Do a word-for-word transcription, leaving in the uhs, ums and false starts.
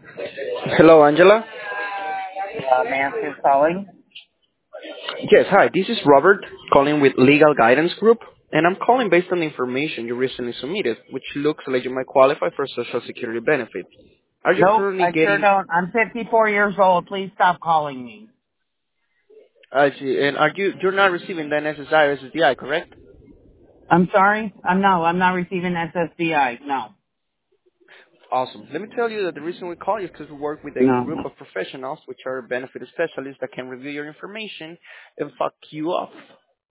Hello, Angela. Uh, may I ask who's calling? Yes, hi. This is Robert calling with Legal Guidance Group, and I'm calling based on the information you recently submitted, which looks like you might qualify for Social Security benefit. Are you Nope, currently I sure getting? don't. I'm fifty-four years old. Please stop calling me. I see. And are you? You're not receiving the S S I or S S D I, correct? I'm sorry? I'm no, I'm not receiving S S D I. No. Awesome. Let me tell you that the reason we call you is because we work with a group No. of professionals, which are benefit specialists that can review your information and fuck you up.